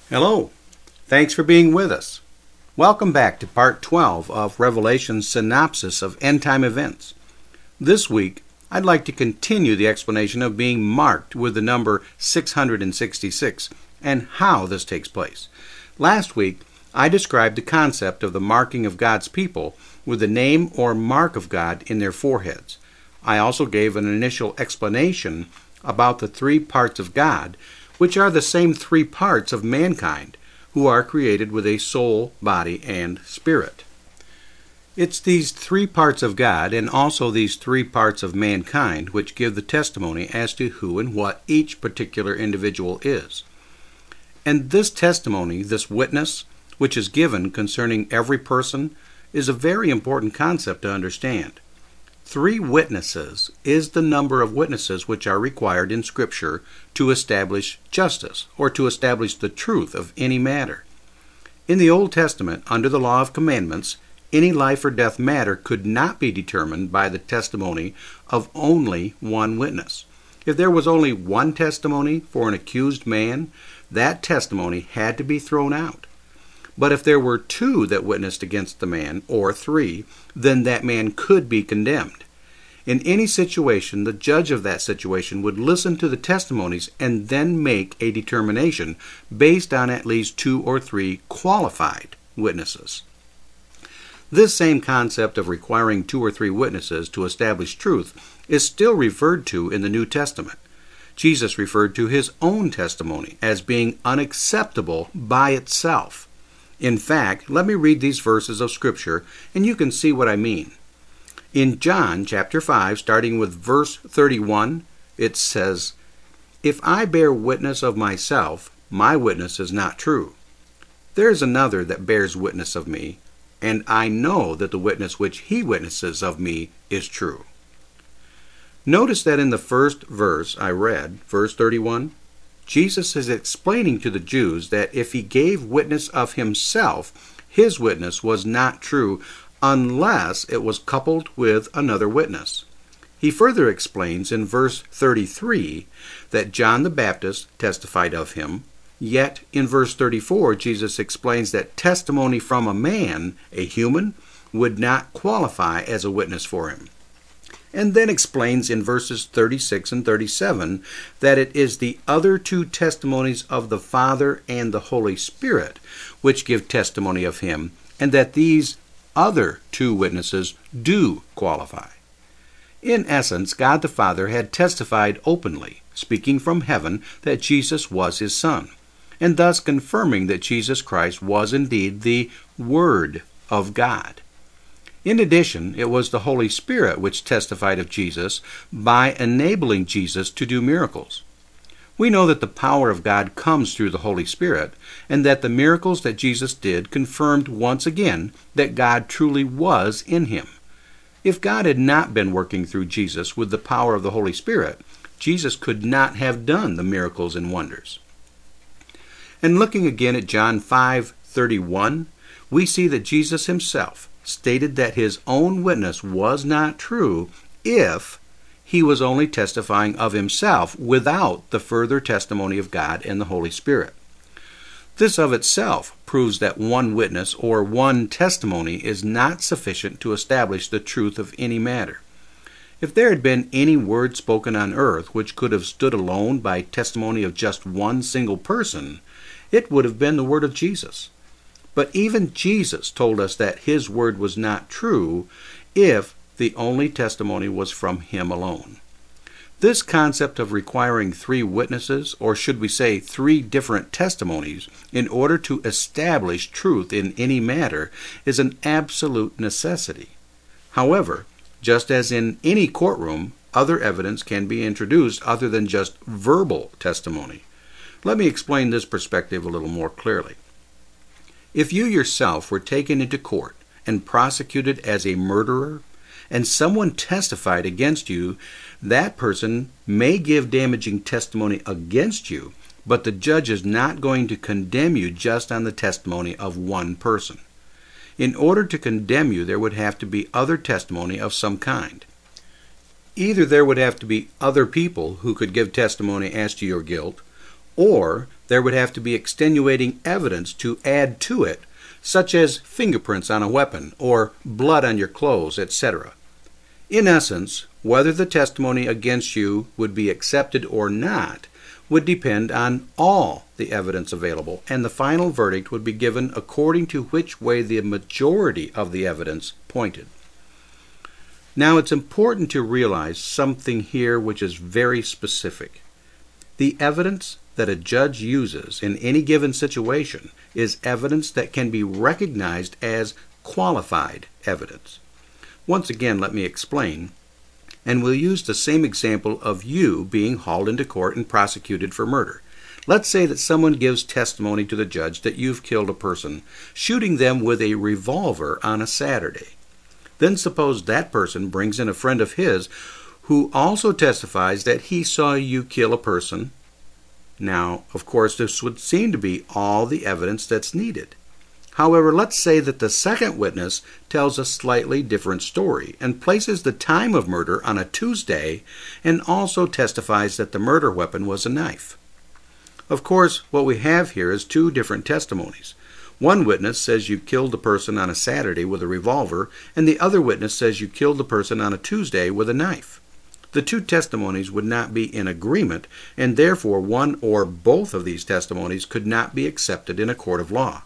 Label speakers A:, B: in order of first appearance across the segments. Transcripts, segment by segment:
A: Hello. Thanks for being with us. Welcome back to Part 12 of Revelation's synopsis of end-time events. This week, I'd like to continue the explanation of being marked with the number 666 and how this takes place. Last week, I described the concept of the marking of God's people with the name or mark of God in their foreheads. I also gave an initial explanation about the three parts of God, which are the same three parts of mankind, who are created with a soul, body, and spirit. It's these three parts of God and also these three parts of mankind which give the testimony as to who and what each particular individual is. And this testimony, this witness, which is given concerning every person, is a very important concept to understand. 3 witnesses is the number of witnesses which are required in Scripture to establish justice, or to establish the truth of any matter. In the Old Testament, under the law of commandments, any life or death matter could not be determined by the testimony of only one witness. If there was only one testimony for an accused man, that testimony had to be thrown out. But if there were 2 that witnessed against the man, or 3, then that man could be condemned. In any situation, the judge of that situation would listen to the testimonies and then make a determination based on at least 2 or 3 qualified witnesses. This same concept of requiring 2 or 3 witnesses to establish truth is still referred to in the New Testament. Jesus referred to his own testimony as being unacceptable by itself. In fact, let me read these verses of Scripture, and you can see what I mean. In John chapter 5, starting with verse 31, it says, "If I bear witness of myself, my witness is not true. There is another that bears witness of me, and I know that the witness which he witnesses of me is true." Notice that in the first verse I read, verse 31, Jesus is explaining to the Jews that if he gave witness of himself, his witness was not true unless it was coupled with another witness. He further explains in verse 33 that John the Baptist testified of him, yet in verse 34 Jesus explains that testimony from a man, a human, would not qualify as a witness for him. And then explains in verses 36 and 37 that it is the other 2 testimonies of the Father and the Holy Spirit which give testimony of him, and that these other 2 witnesses do qualify. In essence, God the Father had testified openly, speaking from heaven, that Jesus was his Son, and thus confirming that Jesus Christ was indeed the Word of God. In addition, it was the Holy Spirit which testified of Jesus by enabling Jesus to do miracles. We know that the power of God comes through the Holy Spirit, and that the miracles that Jesus did confirmed once again that God truly was in him. If God had not been working through Jesus with the power of the Holy Spirit, Jesus could not have done the miracles and wonders. And looking again at John 5:31, we see that Jesus himself stated that his own witness was not true if he was only testifying of himself without the further testimony of God and the Holy Spirit. This of itself proves that one witness or one testimony is not sufficient to establish the truth of any matter. If there had been any word spoken on earth which could have stood alone by testimony of just one single person, it would have been the word of Jesus. But even Jesus told us that his word was not true if the only testimony was from him alone. This concept of requiring 3 witnesses, or should we say 3 different testimonies, in order to establish truth in any matter is an absolute necessity. However, just as in any courtroom, other evidence can be introduced other than just verbal testimony. Let me explain this perspective a little more clearly. If you yourself were taken into court and prosecuted as a murderer, and someone testified against you, that person may give damaging testimony against you, but the judge is not going to condemn you just on the testimony of one person. In order to condemn you, there would have to be other testimony of some kind. Either there would have to be other people who could give testimony as to your guilt, or There would have to be extenuating evidence to add to it, such as fingerprints on a weapon or blood on your clothes, etc. In essence, whether the testimony against you would be accepted or not would depend on all the evidence available, and the final verdict would be given according to which way the majority of the evidence pointed. Now, it's important to realize something here which is very specific. The evidence that a judge uses in any given situation is evidence that can be recognized as qualified evidence. Once again, let me explain, and we'll use the same example of you being hauled into court and prosecuted for murder. Let's say that someone gives testimony to the judge that you've killed a person, shooting them with a revolver on a Saturday. Then suppose that person brings in a friend of his who also testifies that he saw you kill a person. Now, of course, this would seem to be all the evidence that's needed. However, let's say that the second witness tells a slightly different story and places the time of murder on a Tuesday and also testifies that the murder weapon was a knife. Of course, what we have here is two different testimonies. One witness says you killed the person on a Saturday with a revolver, and the other witness says you killed the person on a Tuesday with a knife. The two testimonies would not be in agreement, and therefore one or both of these testimonies could not be accepted in a court of law.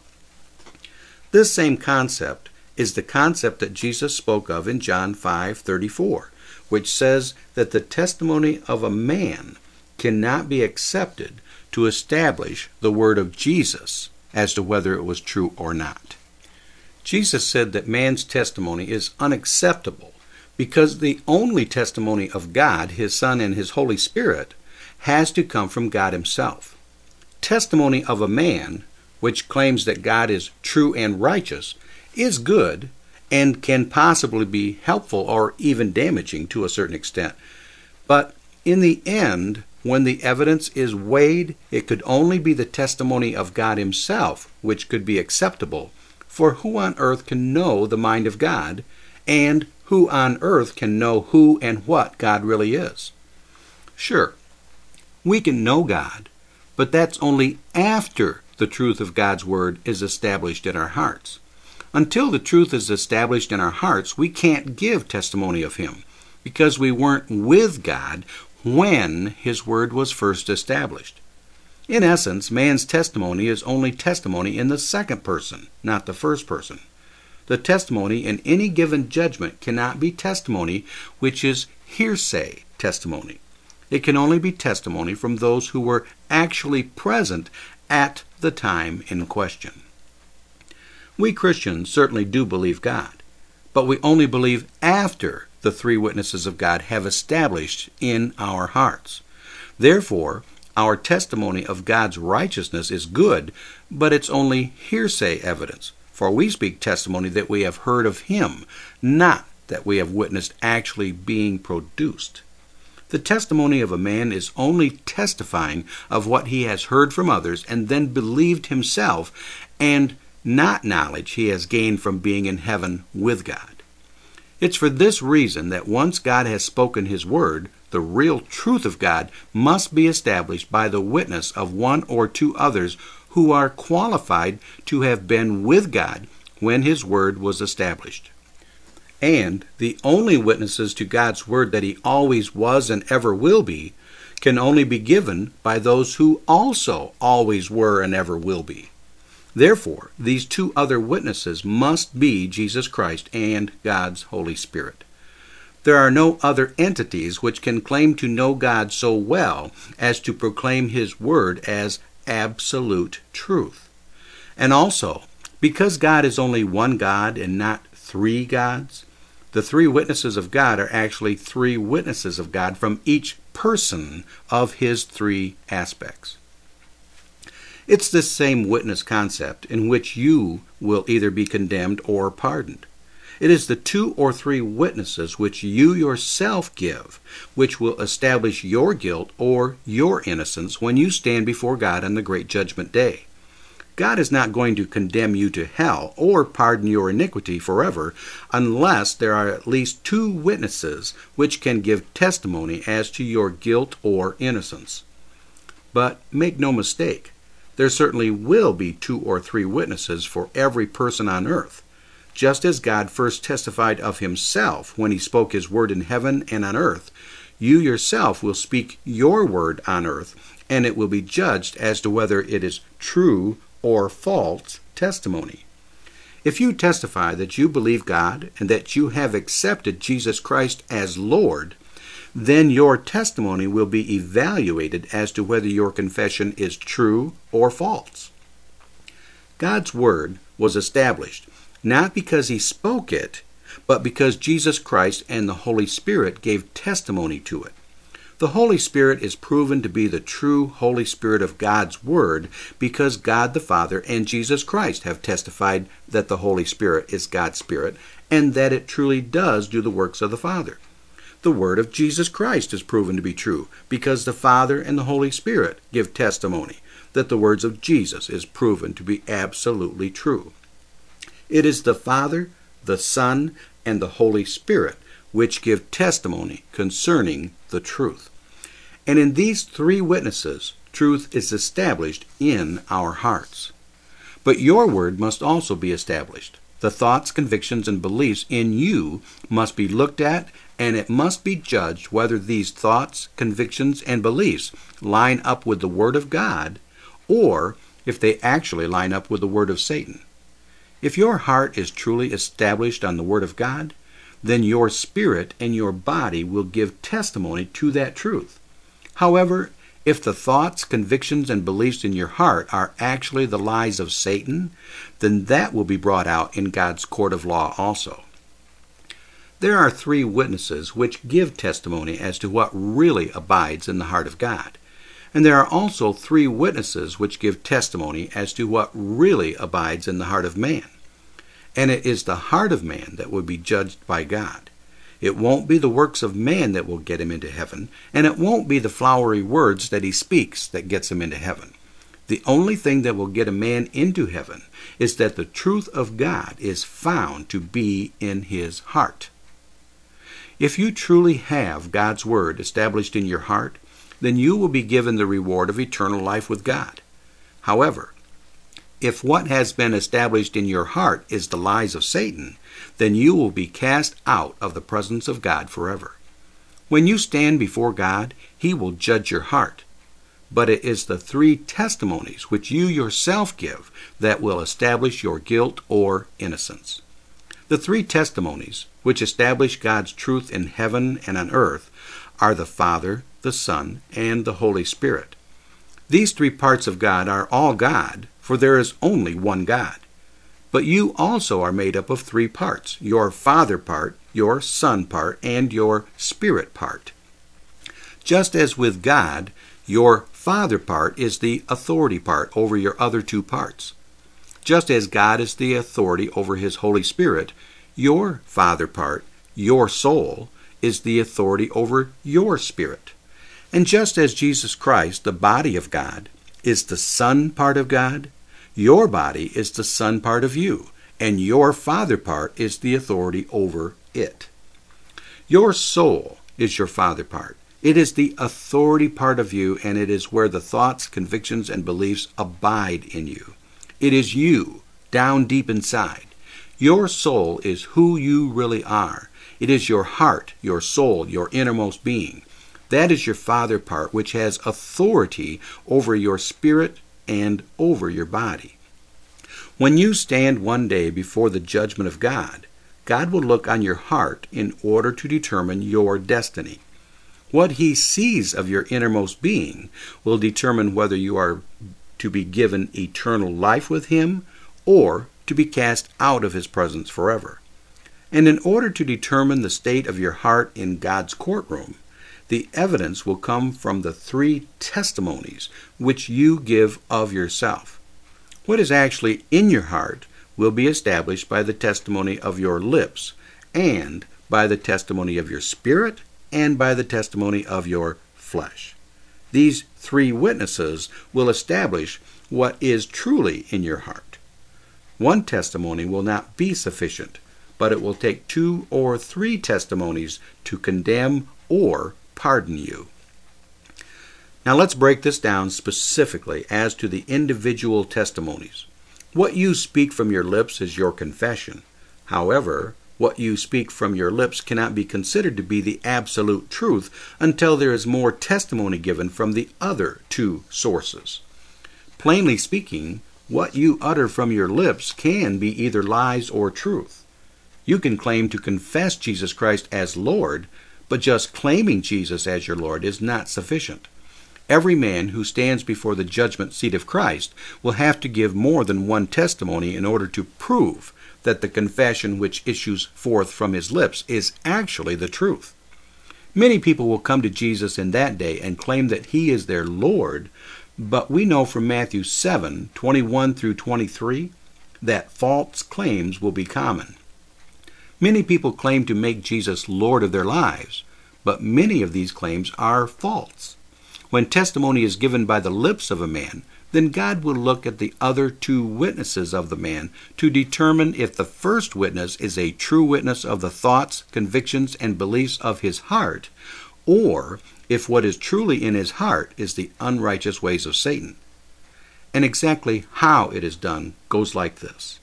A: This same concept is the concept that Jesus spoke of in John 5:34, which says that the testimony of a man cannot be accepted to establish the word of Jesus as to whether it was true or not. Jesus said that man's testimony is unacceptable because the only testimony of God, His Son, and His Holy Spirit has to come from God Himself. Testimony of a man, which claims that God is true and righteous, is good and can possibly be helpful or even damaging to a certain extent. But in the end, when the evidence is weighed, it could only be the testimony of God Himself which could be acceptable, for who on earth can know the mind of God, and who on earth can know who and what God really is? Sure, we can know God, but that's only after the truth of God's Word is established in our hearts. Until the truth is established in our hearts, we can't give testimony of Him, because we weren't with God when His Word was first established. In essence, man's testimony is only testimony in the second person, not the first person. The testimony in any given judgment cannot be testimony which is hearsay testimony. It can only be testimony from those who were actually present at the time in question. We Christians certainly do believe God, but we only believe after the three witnesses of God have established in our hearts. Therefore, our testimony of God's righteousness is good, but it's only hearsay evidence, for we speak testimony that we have heard of Him, not that we have witnessed actually being produced. The testimony of a man is only testifying of what he has heard from others and then believed himself, and not knowledge he has gained from being in heaven with God. It's for this reason that once God has spoken His word, the real truth of God must be established by the witness of one or two others who are qualified to have been with God when His word was established. And the only witnesses to God's word that He always was and ever will be can only be given by those who also always were and ever will be. Therefore, these two other witnesses must be Jesus Christ and God's Holy Spirit. There are no other entities which can claim to know God so well as to proclaim His word as absolute truth. And also, because God is only one God and not three gods, the three witnesses of God are actually three witnesses of God from each person of His three aspects. It's this same witness concept in which you will either be condemned or pardoned. It is the two or three witnesses which you yourself give, which will establish your guilt or your innocence when you stand before God on the great judgment day. God is not going to condemn you to hell or pardon your iniquity forever unless there are at least two witnesses which can give testimony as to your guilt or innocence. But make no mistake, there certainly will be 2 or 3 witnesses for every person on earth. Just as God first testified of himself when he spoke his word in heaven and on earth, you yourself will speak your word on earth, and it will be judged as to whether it is true or false testimony. If you testify that you believe God and that you have accepted Jesus Christ as Lord, then your testimony will be evaluated as to whether your confession is true or false. God's word was established not because he spoke it, but because Jesus Christ and the Holy Spirit gave testimony to it. The Holy Spirit is proven to be the true Holy Spirit of God's Word because God the Father and Jesus Christ have testified that the Holy Spirit is God's Spirit and that it truly does do the works of the Father. The Word of Jesus Christ is proven to be true because the Father and the Holy Spirit give testimony that the words of Jesus is proven to be absolutely true. It is the Father, the Son, and the Holy Spirit which give testimony concerning the truth. And in these 3 witnesses, truth is established in our hearts. But your word must also be established. The thoughts, convictions, and beliefs in you must be looked at, and it must be judged whether these thoughts, convictions, and beliefs line up with the Word of God, or if they actually line up with the Word of Satan. If your heart is truly established on the Word of God, then your spirit and your body will give testimony to that truth. However, if the thoughts, convictions, and beliefs in your heart are actually the lies of Satan, then that will be brought out in God's court of law also. There are 3 witnesses which give testimony as to what really abides in the heart of God. And there are also 3 witnesses which give testimony as to what really abides in the heart of man. And it is the heart of man that will be judged by God. It won't be the works of man that will get him into heaven, and it won't be the flowery words that he speaks that gets him into heaven. The only thing that will get a man into heaven is that the truth of God is found to be in his heart. If you truly have God's Word established in your heart, then you will be given the reward of eternal life with God. However, if what has been established in your heart is the lies of Satan, then you will be cast out of the presence of God forever. When you stand before God, he will judge your heart. But it is the 3 testimonies which you yourself give that will establish your guilt or innocence. The 3 testimonies which establish God's truth in heaven and on earth are the Father, the Son, and the Holy Spirit. These 3 parts of God are all God, for there is only one God. But you also are made up of 3 parts, your Father part, your Son part, and your Spirit part. Just as with God, your Father part is the authority part over your other 2 parts. Just as God is the authority over his Holy Spirit, your Father part, your soul, is the authority over your spirit. And just as Jesus Christ, the body of God, is the Son part of God, your body is the Son part of you, and your Father part is the authority over it. Your soul is your Father part. It is the authority part of you, and it is where the thoughts, convictions, and beliefs abide in you. It is you, down deep inside. Your soul is who you really are. It is your heart, your soul, your innermost being. That is your Father part, which has authority over your spirit and over your body. When you stand one day before the judgment of God, God will look on your heart in order to determine your destiny. What he sees of your innermost being will determine whether you are to be given eternal life with him or to be cast out of his presence forever. And in order to determine the state of your heart in God's courtroom, the evidence will come from the 3 testimonies which you give of yourself. What is actually in your heart will be established by the testimony of your lips, and by the testimony of your spirit, and by the testimony of your flesh. These 3 witnesses will establish what is truly in your heart. One testimony will not be sufficient, but it will take 2 or 3 testimonies to condemn or pardon you. Now let's break this down specifically as to the individual testimonies. What you speak from your lips is your confession. However, what you speak from your lips cannot be considered to be the absolute truth until there is more testimony given from the other two sources. Plainly speaking, what you utter from your lips can be either lies or truth. You can claim to confess Jesus Christ as Lord, but just claiming Jesus as your Lord is not sufficient. Every man who stands before the judgment seat of Christ will have to give more than one testimony in order to prove that the confession which issues forth from his lips is actually the truth. Many people will come to Jesus in that day and claim that he is their Lord, but we know from Matthew 7:21 through 23 that false claims will be common. Many people claim to make Jesus Lord of their lives, but many of these claims are false. When testimony is given by the lips of a man, then God will look at the other two witnesses of the man to determine if the first witness is a true witness of the thoughts, convictions, and beliefs of his heart, or if what is truly in his heart is the unrighteous ways of Satan. And exactly how it is done goes like this.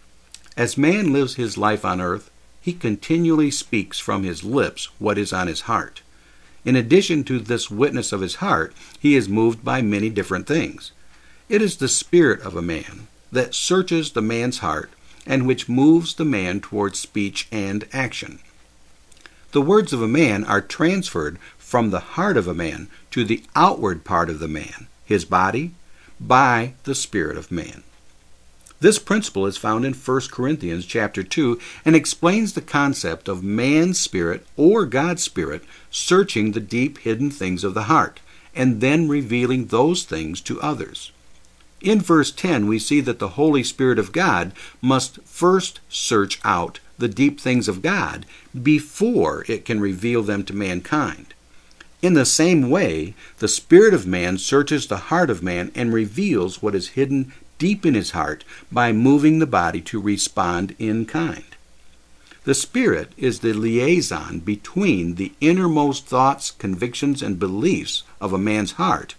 A: As man lives his life on earth, he continually speaks from his lips what is on his heart. In addition to this witness of his heart, he is moved by many different things. It is the spirit of a man that searches the man's heart and which moves the man towards speech and action. The words of a man are transferred from the heart of a man to the outward part of the man, his body, by the spirit of man. This principle is found in 1 Corinthians chapter 2 and explains the concept of man's spirit or God's spirit searching the deep hidden things of the heart and then revealing those things to others. In verse 10 we see that the Holy Spirit of God must first search out the deep things of God before it can reveal them to mankind. In the same way, the spirit of man searches the heart of man and reveals what is hidden deep in his heart by moving the body to respond in kind. The Spirit is the liaison between the innermost thoughts, convictions, and beliefs of a man's heart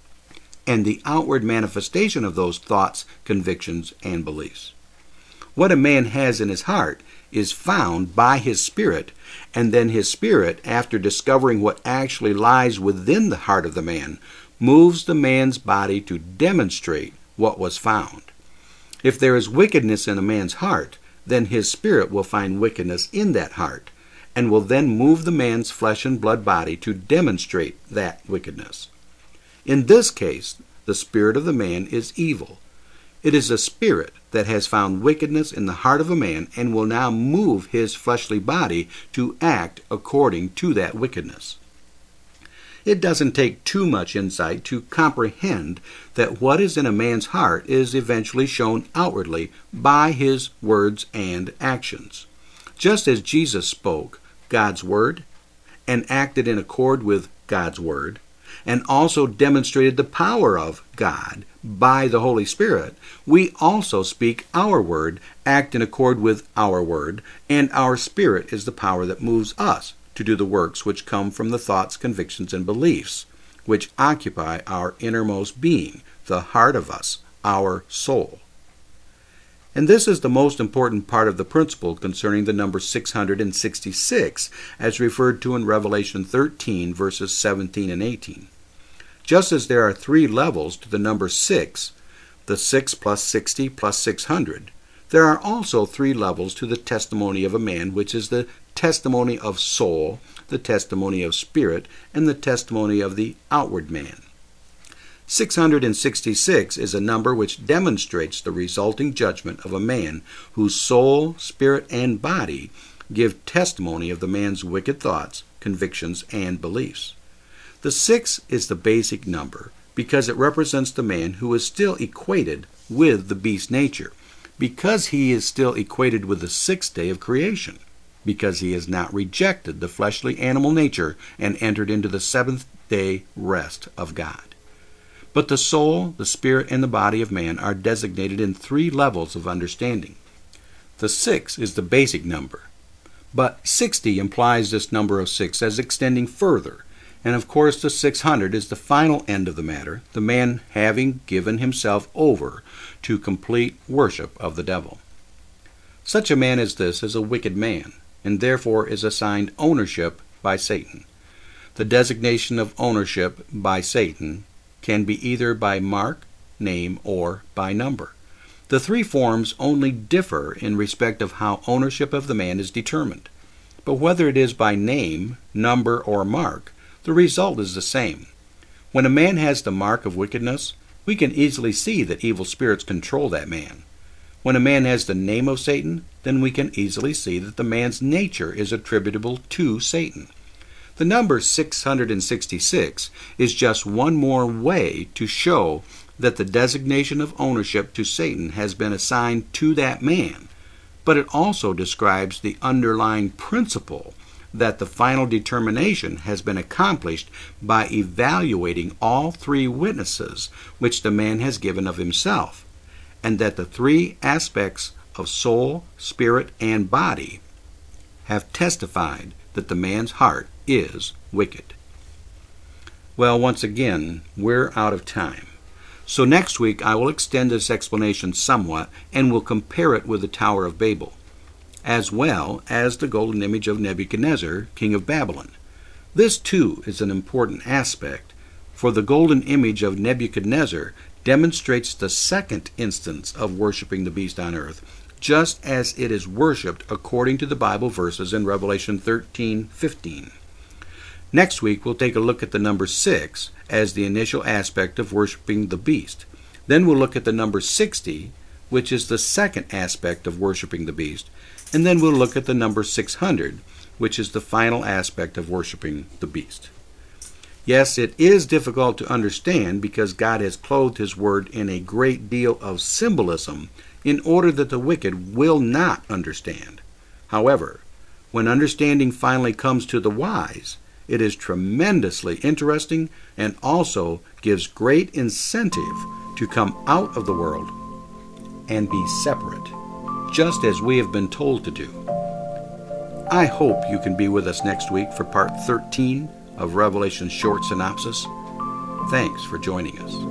A: and the outward manifestation of those thoughts, convictions, and beliefs. What a man has in his heart is found by his spirit, and then his spirit, after discovering what actually lies within the heart of the man, moves the man's body to demonstrate what was found. If there is wickedness in a man's heart, then his spirit will find wickedness in that heart, and will then move the man's flesh and blood body to demonstrate that wickedness. In this case, the spirit of the man is evil. It is a spirit that has found wickedness in the heart of a man and will now move his fleshly body to act according to that wickedness. It doesn't take too much insight to comprehend that what is in a man's heart is eventually shown outwardly by his words and actions. Just as Jesus spoke God's word and acted in accord with God's word, and also demonstrated the power of God by the Holy Spirit, we also speak our word, act in accord with our word, and our spirit is the power that moves us to do the works which come from the thoughts, convictions, and beliefs, which occupy our innermost being, the heart of us, our soul. And this is the most important part of the principle concerning the number 666, as referred to in Revelation 13, verses 17 and 18. Just as there are 3 levels to the number 6, the 6 plus 60 plus 600, there are also 3 levels to the testimony of a man, which is the testimony of soul, the testimony of spirit, and the testimony of the outward man. 666 is a number which demonstrates the resulting judgment of a man whose soul, spirit, and body give testimony of the man's wicked thoughts, convictions, and beliefs. The 6 is the basic number because it represents the man who is still equated with the beast nature, because he is still equated with the 6th day of creation, because he has not rejected the fleshly animal nature and entered into the 7th day rest of God. But the soul, the spirit, and the body of man are designated in 3 levels of understanding. The 6 is the basic number, but 60 implies this number of 6 as extending further, And of course, the 600 is the final end of the matter, the man having given himself over to complete worship of the devil. Such a man as this is a wicked man, and therefore is assigned ownership by Satan. The designation of ownership by Satan can be either by mark, name, or by number. The three forms only differ in respect of how ownership of the man is determined. But whether it is by name, number, or mark, the result is the same. When a man has the mark of wickedness, we can easily see that evil spirits control that man. When a man has the name of Satan, then we can easily see that the man's nature is attributable to Satan. The number 666 is just one more way to show that the designation of ownership to Satan has been assigned to that man, but it also describes the underlying principle that the final determination has been accomplished by evaluating all three witnesses which the man has given of himself, and that the three aspects of soul, spirit, and body have testified that the man's heart is wicked. Well, once again, we're out of time. So next week I will extend this explanation somewhat and will compare it with the Tower of Babel, as well as the golden image of Nebuchadnezzar, king of Babylon. This too is an important aspect, for the golden image of Nebuchadnezzar demonstrates the second instance of worshiping the beast on earth, just as it is worshipped according to the Bible verses in Revelation 13:15. Next week we'll take a look at the number 6 as the initial aspect of worshiping the beast. Then we'll look at the number 60, which is the second aspect of worshiping the beast. And then we'll look at the number 600, which is the final aspect of worshiping the beast. Yes, it is difficult to understand because God has clothed His Word in a great deal of symbolism in order that the wicked will not understand. However, when understanding finally comes to the wise, it is tremendously interesting and also gives great incentive to come out of the world and be separate, just as we have been told to do. I hope you can be with us next week for part 13 of Revelation's short synopsis. Thanks for joining us.